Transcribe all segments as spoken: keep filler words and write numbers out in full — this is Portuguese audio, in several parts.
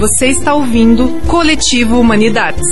Você está ouvindo Coletivo Humanidades.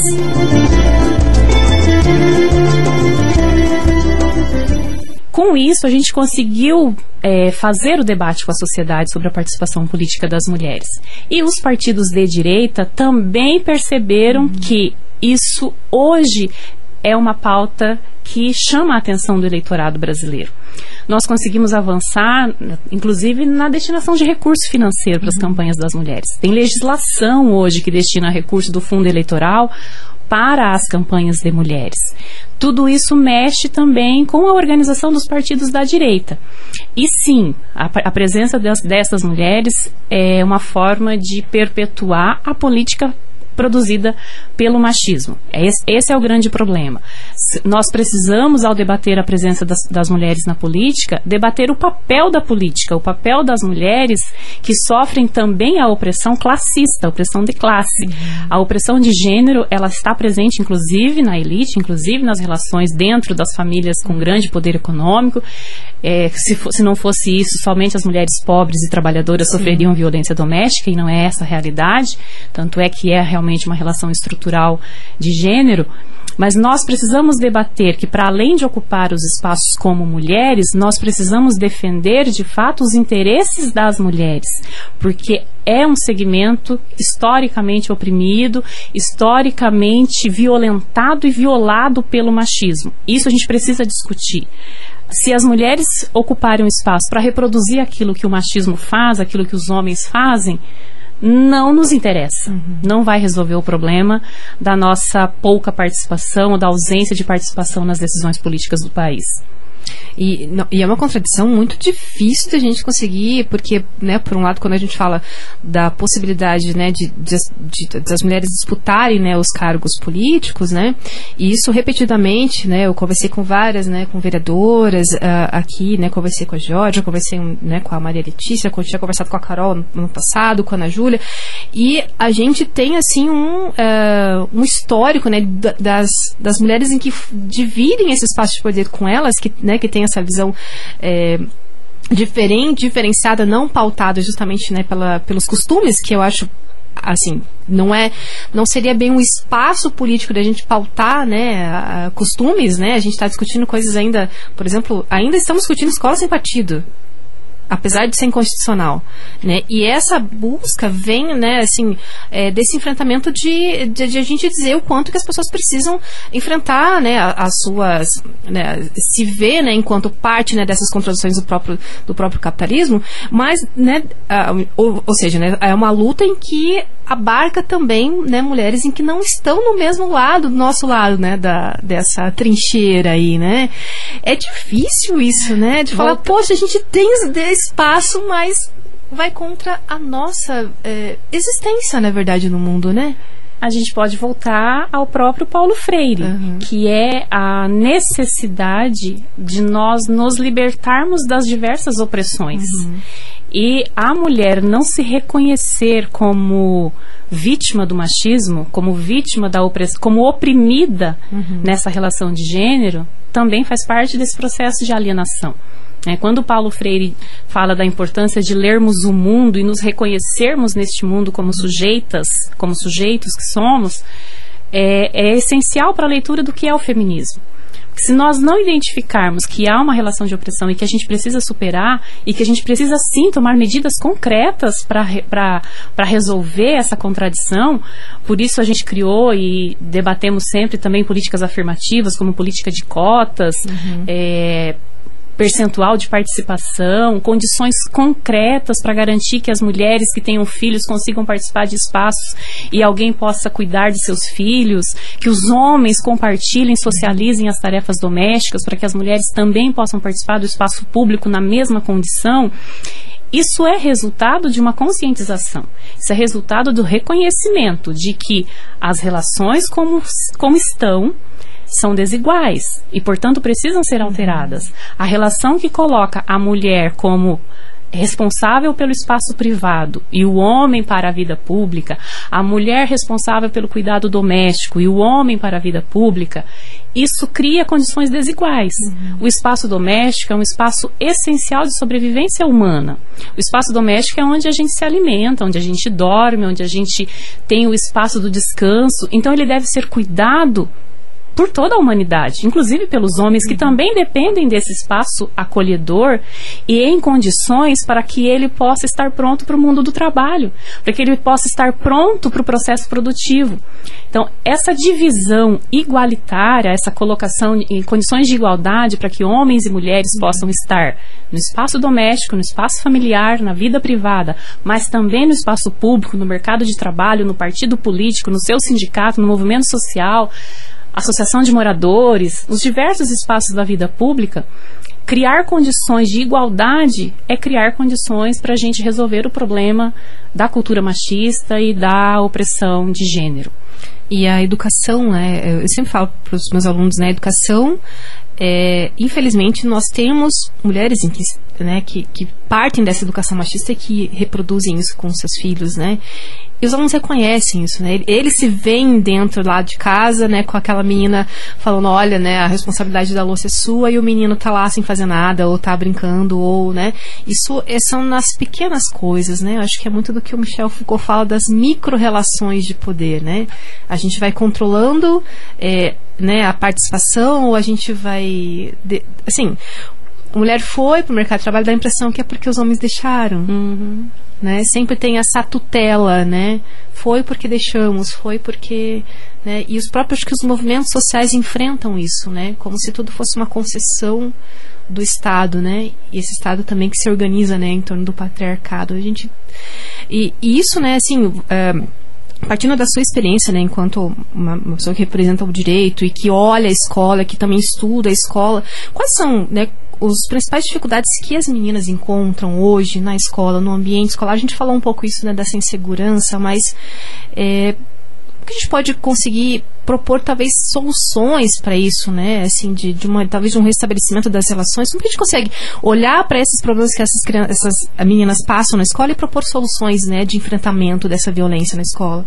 Com isso, a gente conseguiu é, fazer o debate com a sociedade sobre a participação política das mulheres. E os partidos de direita também perceberam uhum. que isso hoje é uma pauta que chama a atenção do eleitorado brasileiro. Nós conseguimos avançar, inclusive, na destinação de recurso financeiro para as uhum. campanhas das mulheres. Tem legislação hoje que destina recurso do fundo eleitoral para as campanhas de mulheres. Tudo isso mexe também com a organização dos partidos da direita. E sim, a, a presença des, dessas mulheres é uma forma de perpetuar a política produzida pelo machismo. Esse, esse é o grande problema. Nós precisamos, ao debater a presença das, das mulheres na política, debater o papel da política, o papel das mulheres que sofrem também a opressão classista, a opressão de classe. Uhum. A opressão de gênero, ela está presente, inclusive, na elite, inclusive nas relações dentro das famílias com grande poder econômico. É, se, for, se não fosse isso, somente as mulheres pobres e trabalhadoras Sim. sofreriam violência doméstica, e não é essa a realidade. Tanto é que é realmente uma relação estrutural de gênero. Mas nós precisamos debater que, para além de ocupar os espaços como mulheres, nós precisamos defender, de fato, os interesses das mulheres, porque é um segmento historicamente oprimido, historicamente violentado e violado pelo machismo. Isso a gente precisa discutir. Se as mulheres ocuparem um espaço para reproduzir aquilo que o machismo faz, aquilo que os homens fazem, não nos interessa. Uhum. Não vai resolver o problema da nossa pouca participação ou da ausência de participação nas decisões políticas do país. E, não, e é uma contradição muito difícil da gente conseguir, porque, né, por um lado, quando a gente fala da possibilidade, né, de, de, de, das mulheres disputarem, né, os cargos políticos, né, e isso repetidamente, né, eu conversei com várias, né, com vereadoras uh, aqui, né, conversei com a Georgia, conversei, né, com a Maria Letícia, eu tinha conversado com a Carol no ano passado, com a Ana Júlia, e a gente tem, assim, um, uh, um histórico, né, das, das mulheres em que dividem esse espaço de poder com elas, que, né, que tem essa visão é, diferente, diferenciada, não pautada justamente, né, pela, pelos costumes, que eu acho, assim, não é, não seria bem um espaço político da gente pautar, né, a, a costumes, né, a gente está discutindo coisas ainda, por exemplo, ainda estamos discutindo escola sem partido, apesar de ser inconstitucional, né? E essa busca vem, né, assim, é, desse enfrentamento de, de, de a gente dizer o quanto que as pessoas precisam enfrentar, né, as suas, né, se ver, né, enquanto parte, né, dessas contradições do próprio, do próprio capitalismo, mas, né, a, ou, ou seja, né, é uma luta em que abarca também, né, mulheres em que não estão no mesmo lado, do nosso lado, né, da, dessa trincheira aí, né? É difícil isso, né, de falar, poxa, a gente tem espaço, mas vai contra a nossa é, existência, na verdade, no mundo, né? A gente pode voltar ao próprio Paulo Freire, uhum. que é a necessidade de nós nos libertarmos das diversas opressões. Uhum. E a mulher não se reconhecer como vítima do machismo, como vítima da opressão, como oprimida uhum. nessa relação de gênero, também faz parte desse processo de alienação. É, quando Paulo Freire fala da importância de lermos o mundo e nos reconhecermos neste mundo como sujeitas, como sujeitos que somos, é, é essencial para a leitura do que é o feminismo. Porque se nós não identificarmos que há uma relação de opressão e que a gente precisa superar e que a gente precisa sim tomar medidas concretas para resolver essa contradição, por isso a gente criou e debatemos sempre também políticas afirmativas, como política de cotas, uhum. é, percentual de participação, condições concretas para garantir que as mulheres que tenham filhos consigam participar de espaços e alguém possa cuidar de seus filhos, que os homens compartilhem, socializem as tarefas domésticas para que as mulheres também possam participar do espaço público na mesma condição. Isso é resultado de uma conscientização. Isso é resultado do reconhecimento de que as relações como, como estão são desiguais e, portanto, precisam ser alteradas. A relação que coloca a mulher como responsável pelo espaço privado e o homem para a vida pública, a mulher responsável pelo cuidado doméstico e o homem para a vida pública, isso cria condições desiguais. Uhum. O espaço doméstico é um espaço essencial de sobrevivência humana. O espaço doméstico é onde a gente se alimenta, onde a gente dorme, onde a gente tem o espaço do descanso. Então ele deve ser cuidado por toda a humanidade, inclusive pelos homens que também dependem desse espaço acolhedor e em condições para que ele possa estar pronto para o mundo do trabalho, para que ele possa estar pronto para o processo produtivo. Então, essa divisão igualitária, essa colocação em condições de igualdade para que homens e mulheres possam estar no espaço doméstico, no espaço familiar, na vida privada, mas também no espaço público, no mercado de trabalho, no partido político, no seu sindicato, no movimento social, associação de moradores, nos diversos espaços da vida pública, criar condições de igualdade é criar condições para a gente resolver o problema da cultura machista e da opressão de gênero. E a educação, né, eu sempre falo para os meus alunos, né, a educação, é, infelizmente nós temos mulheres em que, né, que, que partem dessa educação machista e que reproduzem isso com seus filhos, né, e os alunos reconhecem isso, né? Eles se veem dentro lá de casa, né, com aquela menina falando, olha, né, a responsabilidade da louça é sua, e o menino tá lá sem fazer nada, ou tá brincando, ou, né, isso é, são nas pequenas coisas, né? Eu acho que é muito do que o Michel Foucault fala das micro-relações de poder, né? A gente vai controlando, é, né, a participação, ou a gente vai, de, assim, a mulher foi pro mercado de trabalho, dá a impressão que é porque os homens deixaram. Uhum. Né? Sempre tem essa tutela, né? Foi porque deixamos, foi porque, né? E os próprios que os movimentos sociais enfrentam isso, né? Como se tudo fosse uma concessão do Estado, né? E esse Estado também que se organiza, né, em torno do patriarcado. A gente e, e isso, né? Assim, é, partindo da sua experiência, né, enquanto uma, uma pessoa que representa o direito e que olha a escola, que também estuda a escola, quais são, né, as principais dificuldades que as meninas encontram hoje na escola, no ambiente escolar? A gente falou um pouco isso, né, dessa insegurança, mas é, o que a gente pode conseguir propor, talvez, soluções para isso, né, assim, de, de uma, talvez um restabelecimento das relações? Como que a gente consegue olhar para esses problemas que essas, crianças, essas meninas passam na escola e propor soluções, né, de enfrentamento dessa violência na escola?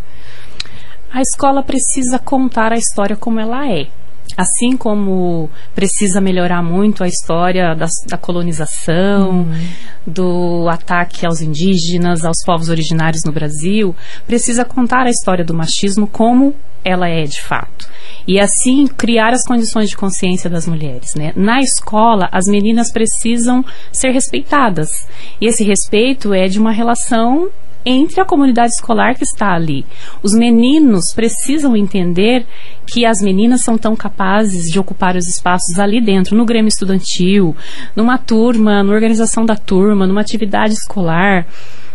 A escola precisa contar a história como ela é. Assim como precisa melhorar muito a história da, da colonização, uhum. do ataque aos indígenas, aos povos originários no Brasil, precisa contar a história do machismo como ela é de fato. E assim criar as condições de consciência das mulheres, né? Na escola, as meninas precisam ser respeitadas. E esse respeito é de uma relação entre a comunidade escolar que está ali. Os meninos precisam entender que as meninas são tão capazes de ocupar os espaços ali dentro, no grêmio estudantil, numa turma, na organização da turma, numa atividade escolar,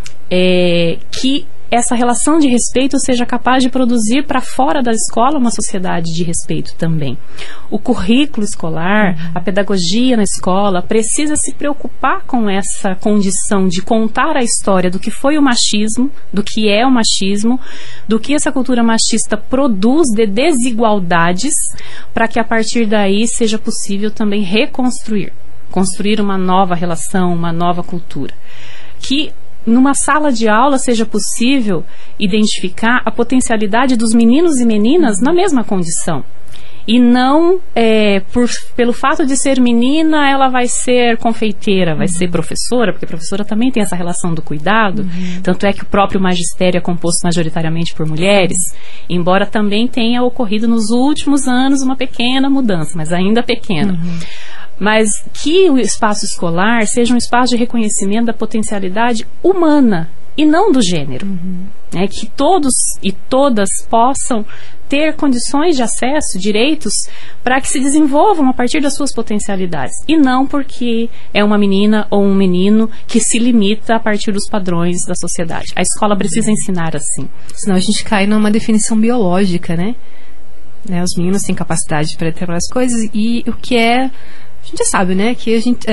é, que essa relação de respeito seja capaz de produzir para fora da escola uma sociedade de respeito também. O currículo escolar, uhum. a pedagogia na escola precisa se preocupar com essa condição de contar a história do que foi o machismo, do que é o machismo, do que essa cultura machista produz de desigualdades, para que a partir daí seja possível também reconstruir, construir uma nova relação, uma nova cultura. Que numa sala de aula seja possível identificar a potencialidade dos meninos e meninas na mesma condição. E não, é, por, pelo fato de ser menina, ela vai ser confeiteira, vai uhum. ser professora, porque a professora também tem essa relação do cuidado. Uhum. Tanto é que o próprio magistério é composto majoritariamente por mulheres, embora também tenha ocorrido nos últimos anos uma pequena mudança, mas ainda pequena. Uhum. Mas que o espaço escolar seja um espaço de reconhecimento da potencialidade humana e não do gênero. Uhum. É, que todos e todas possam ter condições de acesso, direitos, para que se desenvolvam a partir das suas potencialidades. E não porque é uma menina ou um menino que se limita a partir dos padrões da sociedade. A escola precisa ensinar assim. Senão a gente cai numa definição biológica, né? né? Os meninos têm capacidade para determinadas coisas e o que é... A gente já sabe, né, que a gente, é,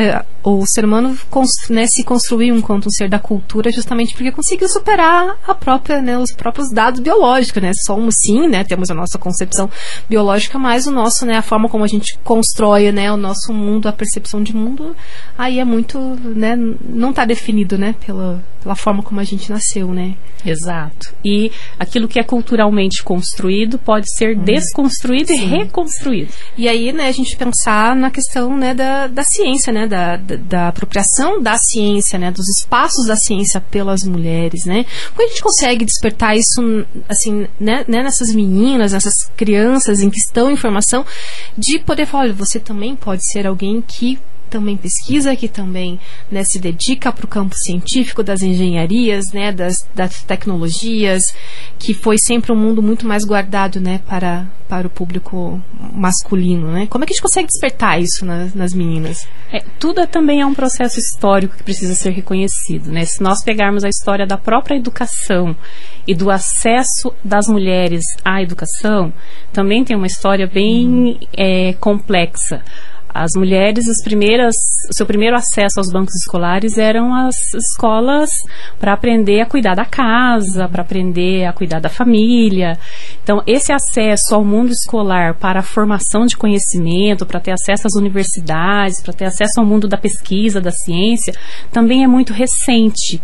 o ser humano const, né, se construiu enquanto um ser da cultura justamente porque conseguiu superar a própria, né, os próprios dados biológicos, né? Somos sim, né, temos a nossa concepção biológica, mas o nosso, né, a forma como a gente constrói, né, o nosso mundo, a percepção de mundo, aí é muito, né, não está definido, né, pela, pela forma como a gente nasceu, né? Exato. E aquilo que é culturalmente construído pode ser hum. desconstruído sim. e reconstruído. E aí, né, a gente pensar na questão, né, da, da ciência, né, da, da, da apropriação da ciência, né, dos espaços da ciência pelas mulheres, né? Como a gente consegue despertar isso, assim, né, né, nessas meninas, nessas crianças em que estão em formação, de poder falar, olha, você também pode ser alguém que também pesquisa, que também, né, se dedica para o campo científico, das engenharias, né, das, das tecnologias, que foi sempre um mundo muito mais guardado, né, para, para o público masculino, né? Como é que a gente consegue despertar isso nas, nas meninas? É, tudo é, também é um processo histórico que precisa ser reconhecido, né? Se nós pegarmos a história da própria educação e do acesso das mulheres à educação, também tem uma história bem hum. é, complexa. As mulheres, as primeiras, o seu primeiro acesso aos bancos escolares eram as escolas para aprender a cuidar da casa, para aprender a cuidar da família. Então, esse acesso ao mundo escolar para a formação de conhecimento, para ter acesso às universidades, para ter acesso ao mundo da pesquisa, da ciência, também é muito recente.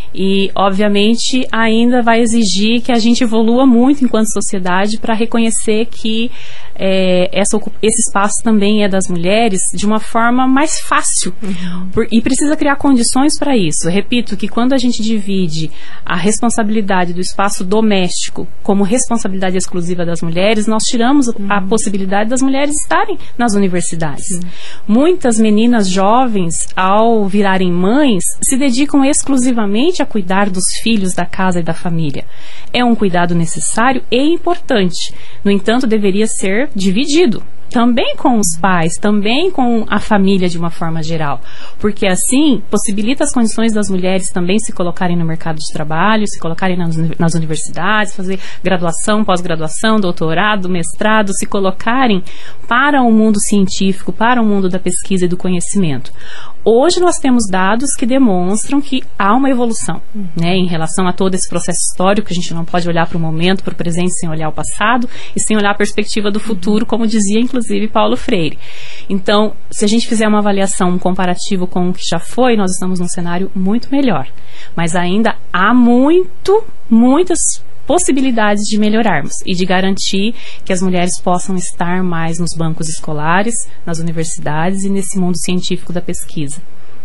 E, obviamente, ainda vai exigir que a gente evolua muito enquanto sociedade para reconhecer que é, essa, esse espaço também é das mulheres de uma forma mais fácil. Uhum. Por, e precisa criar condições para isso. Eu repito que quando a gente divide a responsabilidade do espaço doméstico como responsabilidade exclusiva das mulheres, nós tiramos uhum. a possibilidade das mulheres estarem nas universidades. Uhum. Muitas meninas jovens, ao virarem mães, se dedicam exclusivamente a cuidar dos filhos, da casa e da família. É um cuidado necessário e importante. No entanto, deveria ser dividido. Também com os pais, também com a família de uma forma geral. Porque assim, possibilita as condições das mulheres também se colocarem no mercado de trabalho, se colocarem nas, nas universidades, fazer graduação, pós-graduação, doutorado, mestrado, se colocarem para o mundo científico, para o mundo da pesquisa e do conhecimento. Hoje nós temos dados que demonstram que há uma evolução, né, em relação a todo esse processo histórico, que a gente não pode olhar para o momento, para o presente, sem olhar o passado e sem olhar a perspectiva do futuro, como dizia inclusive Paulo Freire. Então, se a gente fizer uma avaliação, um comparativo com o que já foi, nós estamos num cenário muito melhor. Mas ainda há muito, muitas possibilidades de melhorarmos e de garantir que as mulheres possam estar mais nos bancos escolares, nas universidades e nesse mundo científico da pesquisa.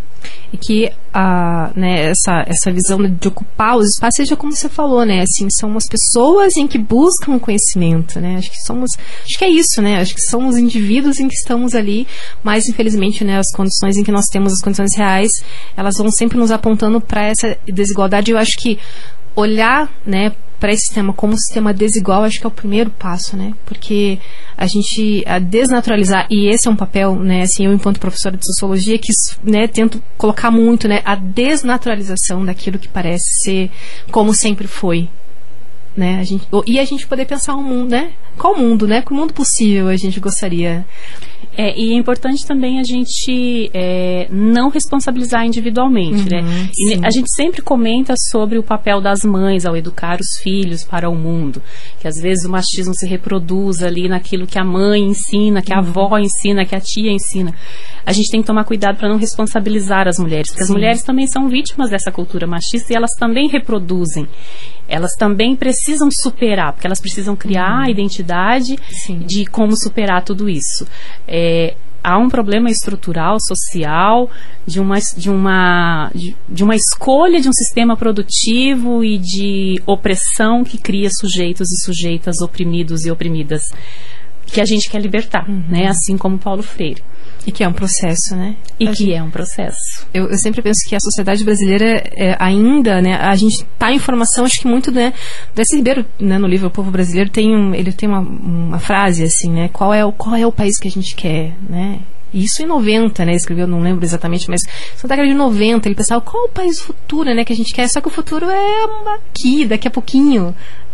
E que a, né, essa, essa visão de ocupar os espaços, seja como você falou, né, assim, são as pessoas em que buscam conhecimento, né, acho que somos, acho que é isso, né, acho que são os indivíduos em que estamos ali, mas infelizmente, né, as condições em que nós temos, as condições reais, elas vão sempre nos apontando para essa desigualdade. Eu acho que olhar, né, para esse sistema como sistema desigual, acho que é o primeiro passo, né? Porque a gente a desnaturalizar, e esse é um papel, né, assim, eu enquanto professora de sociologia, que, né, tento colocar muito, né, a desnaturalização daquilo que parece ser como sempre foi, né? A gente, e a gente poder pensar um mundo, né? Qual mundo, né? Qual mundo possível a gente gostaria? É, e é importante também a gente é, não responsabilizar individualmente, uhum, né? E a gente sempre comenta sobre o papel das mães ao educar os filhos para o mundo, que às vezes o machismo se reproduz ali naquilo que a mãe ensina, que a uhum. avó ensina, que a tia ensina. A gente tem que tomar cuidado para não responsabilizar as mulheres, porque Sim. as mulheres também são vítimas dessa cultura machista e elas também reproduzem. Elas também precisam superar, porque elas precisam criar uhum. a identidade Sim. de como superar tudo isso. É, há um problema estrutural, social, de uma, de, uma, de, de uma escolha de um sistema produtivo e de opressão que cria sujeitos e sujeitas oprimidos e oprimidas, que a gente quer libertar, uhum. né? Assim como Paulo Freire. E que é um processo, né? E a que gente, é um processo. Eu, eu sempre penso que a sociedade brasileira é, ainda, né? A gente está em formação, acho que muito, né? Desse Ribeiro, né, no livro O Povo Brasileiro, tem um, ele tem uma, uma frase assim, né? Qual é, o, qual é o país que a gente quer, né? Isso em noventa, né? Escreveu, não lembro exatamente, mas na década de noventa ele pensava, qual é o país do futuro, né? Que a gente quer, só que o futuro é aqui, daqui a pouquinho,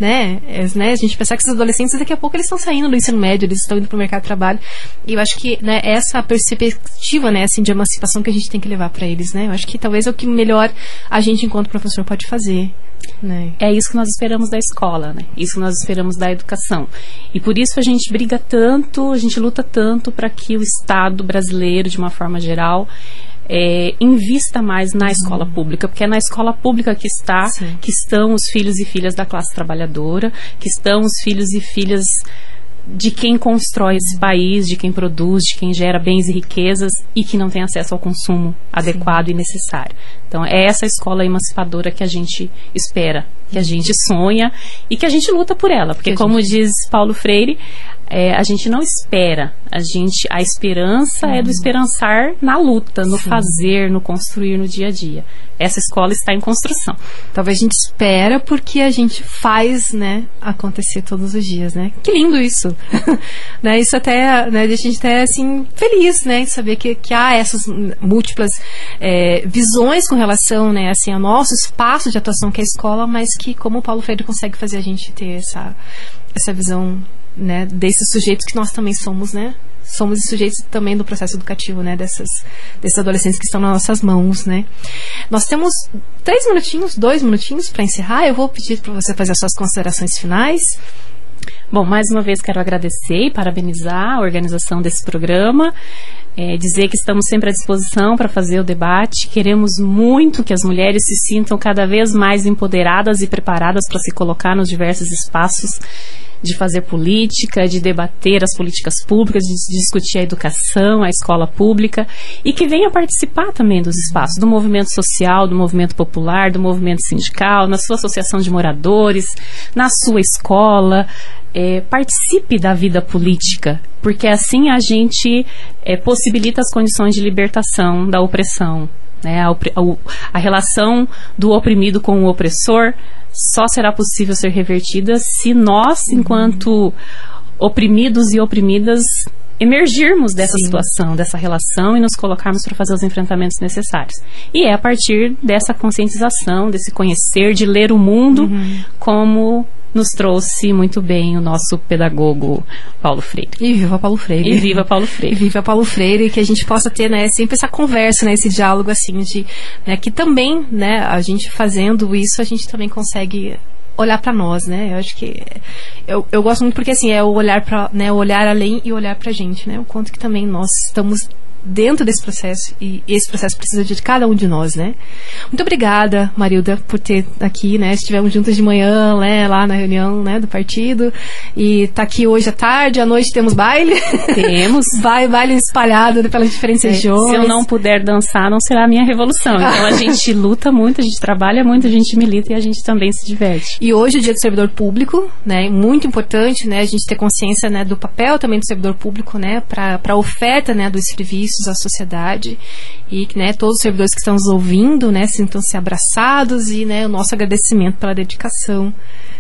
né? É, né? A gente pensar que esses adolescentes, daqui a pouco, eles estão saindo do ensino médio, eles estão indo para o mercado de trabalho. E eu acho que, né, essa perspectiva, né, assim, de emancipação que a gente tem que levar para eles, né? Eu acho que talvez é o que melhor a gente, enquanto professor, pode fazer. Né? É isso que nós esperamos da escola, né? Isso que nós esperamos da educação. E por isso a gente briga tanto, a gente luta tanto para que o Estado brasileiro, de uma forma geral, é, invista mais na uhum. escola pública, porque é na escola pública que está, Sim. que estão os filhos e filhas da classe trabalhadora, que estão os filhos e filhas de quem constrói esse país, de quem produz, de quem gera bens e riquezas e que não tem acesso ao consumo adequado Sim. e necessário. Então, é essa escola emancipadora que a gente espera, que a gente sonha e que a gente luta por ela. Porque, como gente... diz Paulo Freire, é, a gente não espera, a, gente, a esperança uhum. é do esperançar na luta, no Sim. fazer, no construir no dia a dia. Essa escola está em construção. Talvez a gente espera porque a gente faz, né, acontecer todos os dias, né? Que lindo isso! né, isso até, né, deixa a gente até, assim, feliz, né, de saber que, que há essas múltiplas é, visões com relação, né, assim, ao nosso espaço de atuação que é a escola, mas que, como o Paulo Freire consegue fazer a gente ter essa, essa visão, né, desses sujeitos que nós também somos, né? Somos sujeitos também do processo educativo, né? Dessas, desses adolescentes que estão nas nossas mãos, né? Nós temos três minutinhos, dois minutinhos para encerrar. Eu vou pedir para você fazer as suas considerações finais. Bom, mais uma vez quero agradecer e parabenizar a organização desse programa. É, dizer que estamos sempre à disposição para fazer o debate. Queremos muito que as mulheres se sintam cada vez mais empoderadas e preparadas para se colocar nos diversos espaços de fazer política, de debater as políticas públicas, de discutir a educação, a escola pública, e que venha participar também dos espaços, do movimento social, do movimento popular, do movimento sindical, na sua associação de moradores, na sua escola. É, participe da vida política, porque assim a gente é, possibilita as condições de libertação da opressão, né? a, a, a relação do oprimido com o opressor só será possível ser revertida se nós, uhum. enquanto oprimidos e oprimidas, emergirmos dessa Sim. situação, dessa relação e nos colocarmos para fazer os enfrentamentos necessários. E é a partir dessa conscientização, desse conhecer, de ler o mundo, uhum. como nos trouxe muito bem o nosso pedagogo Paulo Freire. E viva Paulo Freire. E viva Paulo Freire. E viva Paulo Freire, que a gente possa ter, né, sempre essa conversa, né, esse diálogo, assim, de, né, que também, né, a gente fazendo isso, a gente também consegue olhar para nós, né? Eu acho que eu, eu gosto muito porque, assim, é o olhar para, né, o olhar além e olhar pra gente, né? O quanto que também nós estamos dentro desse processo, e esse processo precisa de cada um de nós, né? Muito obrigada, Marilda, por ter aqui, né? Estivemos juntas de manhã, né, lá na reunião, né, do partido, e tá aqui hoje à tarde, à noite temos baile. Temos. Vai, baile espalhado pelas diferentes é, regiões. Se eu não puder dançar, não será a minha revolução. Então a gente luta muito, a gente trabalha muito, a gente milita e a gente também se diverte. E hoje é o dia do servidor público, né? Muito importante, né, a gente ter consciência, né, do papel também do servidor público, né, para a oferta, né, dos serviços à sociedade, e, né, todos os servidores que estão nos ouvindo, né, sintam-se abraçados, e, né, o nosso agradecimento pela dedicação.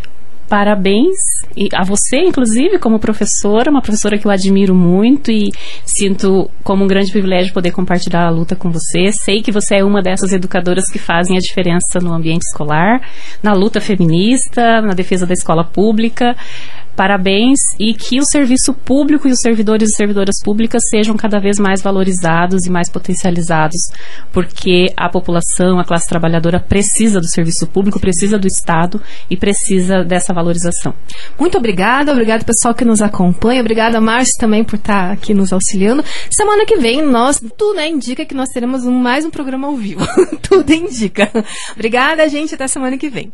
Parabéns e a você, inclusive, como professora, uma professora que eu admiro muito e sinto como um grande privilégio poder compartilhar a luta com você. Sei que você é uma dessas educadoras que fazem a diferença no ambiente escolar, na luta feminista, na defesa da escola pública. Parabéns, e que o serviço público e os servidores e servidoras públicas sejam cada vez mais valorizados e mais potencializados, porque a população, a classe trabalhadora precisa do serviço público, precisa do Estado e precisa dessa valorização. Muito obrigada, obrigado pessoal que nos acompanha, obrigada Márcia também por estar aqui nos auxiliando. Semana que vem, nós, tudo, né, indica que nós teremos um, mais um programa ao vivo, tudo indica. Obrigada, gente, até semana que vem.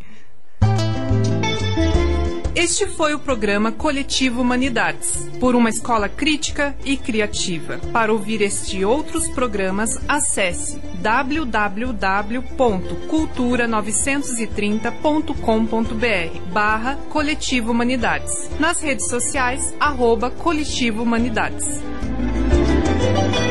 Este foi o programa Coletivo Humanidades, por uma escola crítica e criativa. Para ouvir este e outros programas, acesse w w w ponto cultura novecentos e trinta ponto com ponto b r barra Coletivo Humanidades. Nas redes sociais, arroba Coletivo Humanidades.